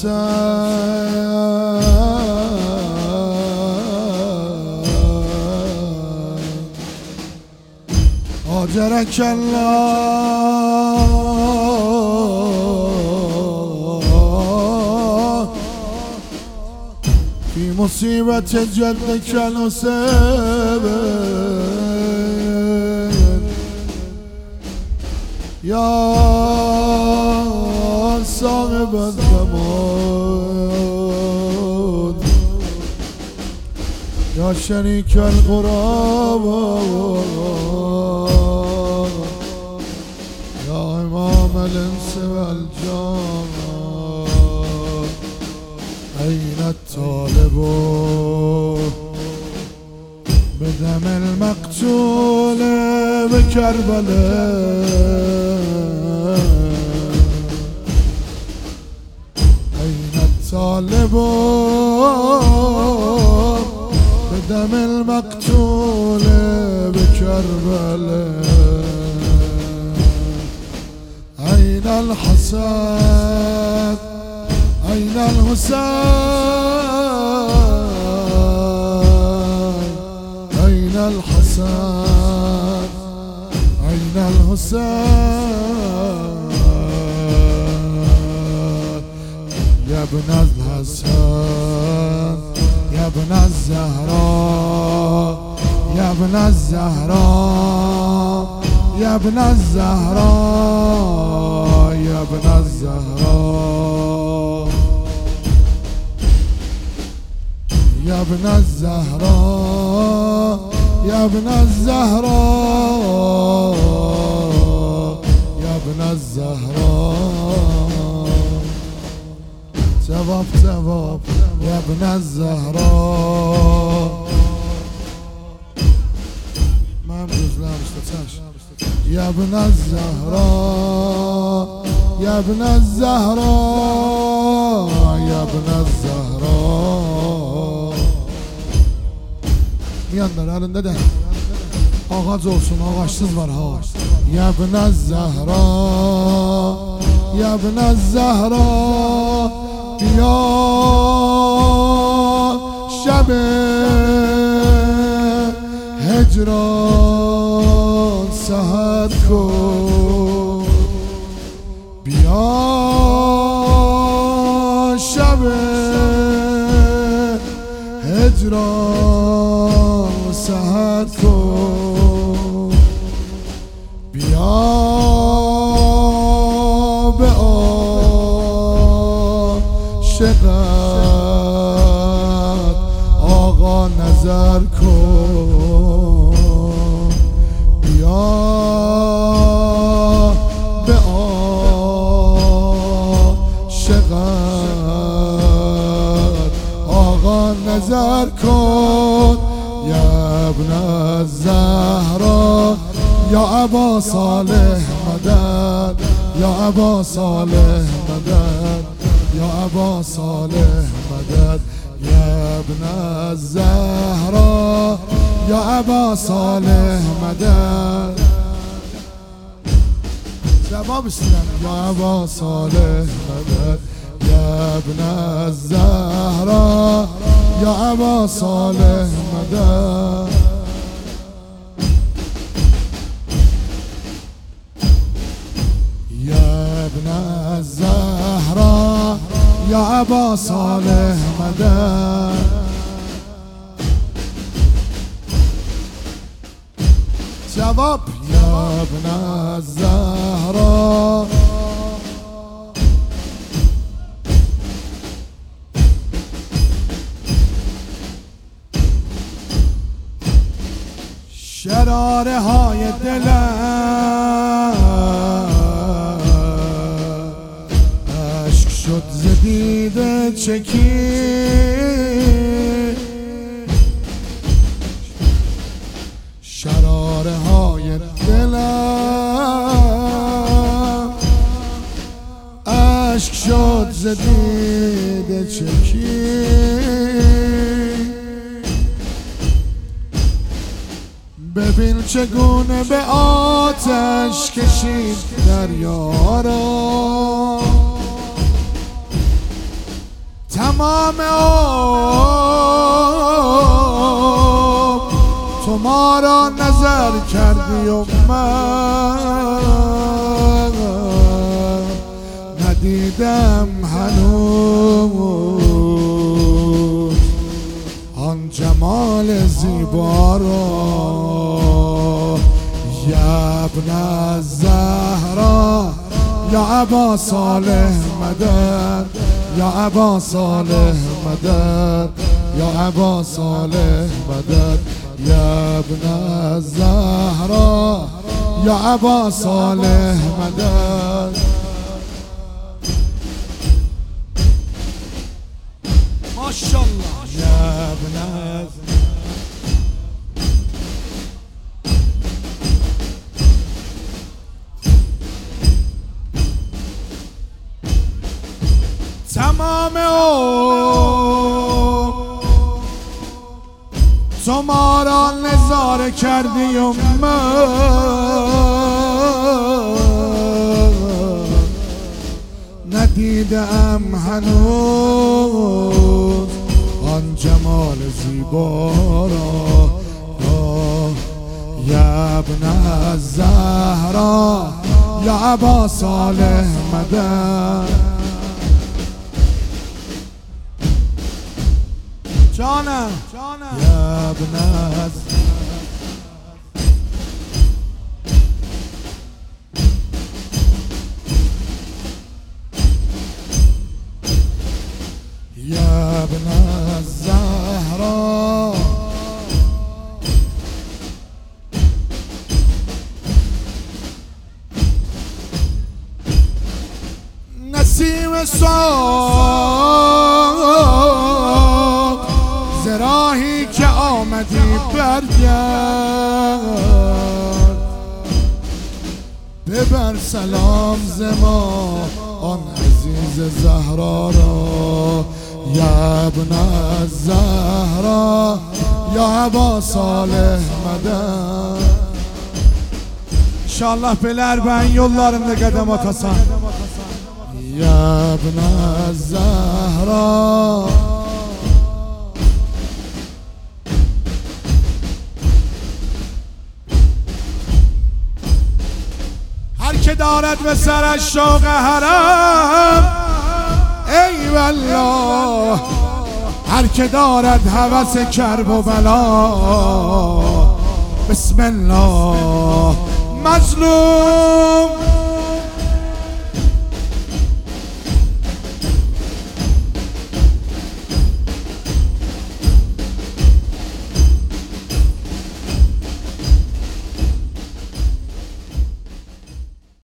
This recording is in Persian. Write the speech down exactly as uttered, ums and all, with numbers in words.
حسین آجرک الله فی مصیبت جدک الحسین یا صاحب الزمان یا شریک القربان یا امام الانس والجان این الطالب بدم المقتول بكربلاء أين الطالب بدم المقتول بكربلاء أين الحسن أين الحسين أين الحسن أين الحسين يا ابن الحسن يا ابن الزهراء يا ابن الزهراء يا ابن الزهراء يا ابن الزهراء يا ابن الزهراء يا ابن الزهراء يا ابن الزهراء ثواب ثواب يا ابن الزهراء ما بجوز لا مستطاعش يا ابن الزهراء يا ابن الزهراء يا ابن الزهراء Yanlar halinde de ağaç olsun, ağaçsız var ha. Ya ibn Zehra, ya ibn Zehra, ya şebe hecran seher ko, ya şebe hecran seher ko bia be aşiqat ağa nazar kن bia be aşiqat ağa nazar kن يا ابن الزهراء يا أبا صالح مدد يا أبا صالح مدد يا أبا صالح مدد يا ابن الزهراء يا أبا صالح مدد شباب السلام يا أبا صالح مدد يا ابن الزهراء يا أبا صالح مدد يا ابن الزهراء يا أبا صالح مدد شباب يا ابن الزهراء شراره های دلم عشق شد ز دیده چکی شراره های دلم عشق شد ز دیده چکی ببین چگونه به آتش کشید دریا را تمام عمر تو ما را نظر کردی و من ندیدم هنوز آن جمال زیبا را. یا ابن الزهرا یا ابا صالح مدد، یا ابا صالح مدد، یا ابا صالح مدد. یا ابن الزهرا یا ابا صالح مدد. ماشاءالله. یا ابن تمام عمر تو ما را نظاره کردی و من ندیدم هنوز آن جمال زیبا را. یا ابن الزهرا یا ابا صالح مدد. جانم یا ابن یا ابن الزهرا نسیم ساق زراحی که آمدی برگرد ببر سلام زما آن عزیز زهرا را. یا ابن الزهرا یا ابا صالح مدد. İnşallah beler ben yollarımda kadem atasan. Ya ibn Zahra هر که دارد به سرش شوق حرم ای والله، هر که دارد هوس کرب و بلا بسم الله. مظلوم